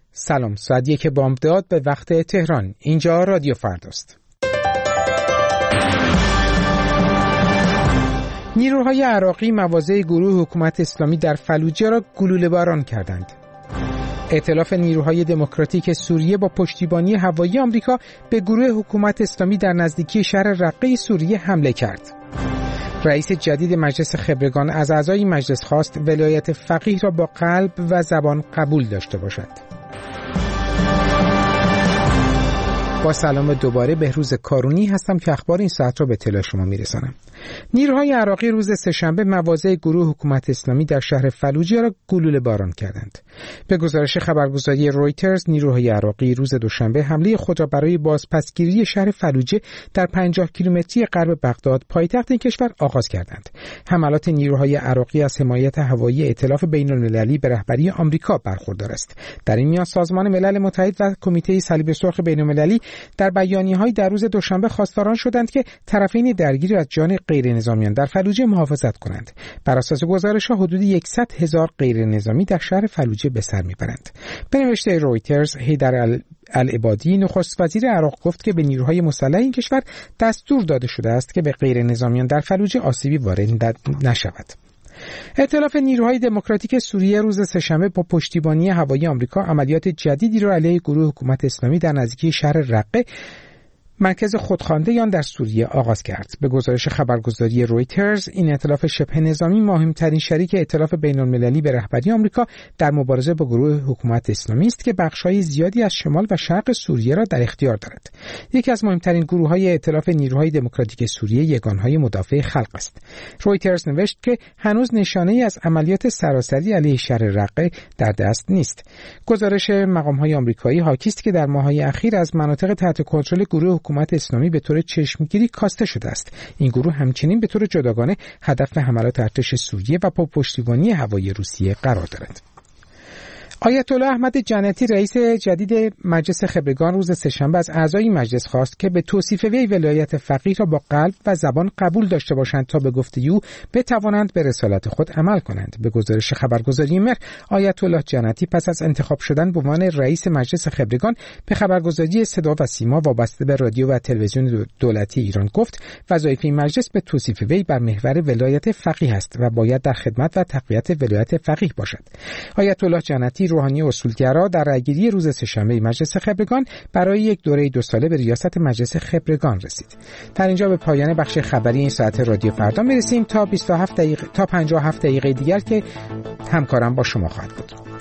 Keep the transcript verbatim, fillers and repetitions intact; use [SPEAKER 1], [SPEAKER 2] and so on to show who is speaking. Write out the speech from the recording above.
[SPEAKER 1] سلام، ساعت یک بامداد به وقت تهران. اینجا رادیو فرداست. نیروهای عراقی مواضع گروه حکومت اسلامی در فلوجه را گلوله باران کردند. ائتلاف نیروهای دموکراتیک سوریه با پشتیبانی هوایی آمریکا به گروه حکومت اسلامی در نزدیکی شهر رقه سوریه حمله کرد. رئیس جدید مجلس خبرگان از اعضای مجلس خواست ولایت فقیه را با قلب و زبان قبول داشته باشد. با سلام دوباره، بهروز کارونی هستم که اخبار این ساعت را به اطلاع شما میرسانم. نیروهای عراقی روز سه‌شنبه مواضع گروه حکومت اسلامی در شهر فلوجه را گلوله باران کردند. به گزارش خبرگزاری رویترز، نیروهای عراقی روز دوشنبه حمله خود را برای بازپسگیری شهر فلوجه در پنجاه کیلومتری غرب بغداد، پایتخت این کشور، آغاز کردند. حملات نیروهای عراقی از حمایت هوایی ائتلاف بین‌المللی به رهبری آمریکا برخوردار است. در این میان سازمان ملل متحد و کمیته صلیب سرخ بین‌المللی در بیانیه‌های در روز دوشنبه خواستاران شدند که طرفین درگیر از جان غیرنظامیان در فلوجه محافظت کنند. بر اساس گزارش‌ها حدود صد هزار غیرنظامی در شهر فلوجه به سر میبرند. به نوشته رویترز، حیدر العبادی نخست وزیر عراق گفت که به نیروهای مسلح این کشور دستور داده شده است که به غیرنظامیان در فلوجه آسیبی وارد نشود. ائتلاف نیروهای دموکراتیک سوریه روز سه‌شنبه با پشتیبانی هوایی آمریکا عملیات جدیدی را علیه گروه حکومت اسلامی در نزدیکی شهر رقه، مرکز خودخوانده آن در سوریه، آغاز کرد. به گزارش خبرگزاری رویترز، این ائتلاف شبه نظامی مهمترین شریک ائتلاف بین‌المللی به رهبری آمریکا در مبارزه با گروه حکومت اسلامی است که بخش‌های زیادی از شمال و شرق سوریه را در اختیار دارد. یکی از مهمترین گروه‌های ائتلاف نیروهای دموکراتیک سوریه یگانهای مدافع خلق است. رویترز نوشت که هنوز نشانه‌ای از عملیات سراسری علیه شهر رقه در دست نیست. گزارش مقام‌های آمریکایی حاکی است که در ماه‌های اخیر از مناطق تحت کنترل گروه حکومت اسلامی به طور چشمگیری کاسته شده است. این گروه همچنین به طور جداگانه هدف حملات ارتش سوریه و با پشتیبانی هوایی روسیه قرار دارد. آیت الله احمد جنتی، رئیس جدید مجلس خبرگان، روز سه‌شنبه از اعضای مجلس خواست که به توصیف وی ولایت فقیه را با قلب و زبان قبول داشته باشند تا به گفته او بتوانند به رسالت خود عمل کنند. به گزارش خبرگزاری مهر، آیت الله جنتی پس از انتخاب شدن به عنوان رئیس مجلس خبرگان به خبرگزاری صدا و سیما وابسته به رادیو و تلویزیون دولتی ایران گفت وظایف این مجلس به توصیف وی بر محور ولایت فقیه است و باید در خدمت و تقویت ولایت فقیه باشد. آیت الله جنتی، روحانی اصولگرا، در رأیگیری روز سه‌شنبه مجلس خبرگان برای یک دوره دو ساله به ریاست مجلس خبرگان رسید. در اینجا به پایان بخش خبری این ساعت رادیو فردا میرسیم تا بیست و هفت دقیقه تا پنجاه و هفت دقیقه دیگر که همکارم با شما خواهد بود.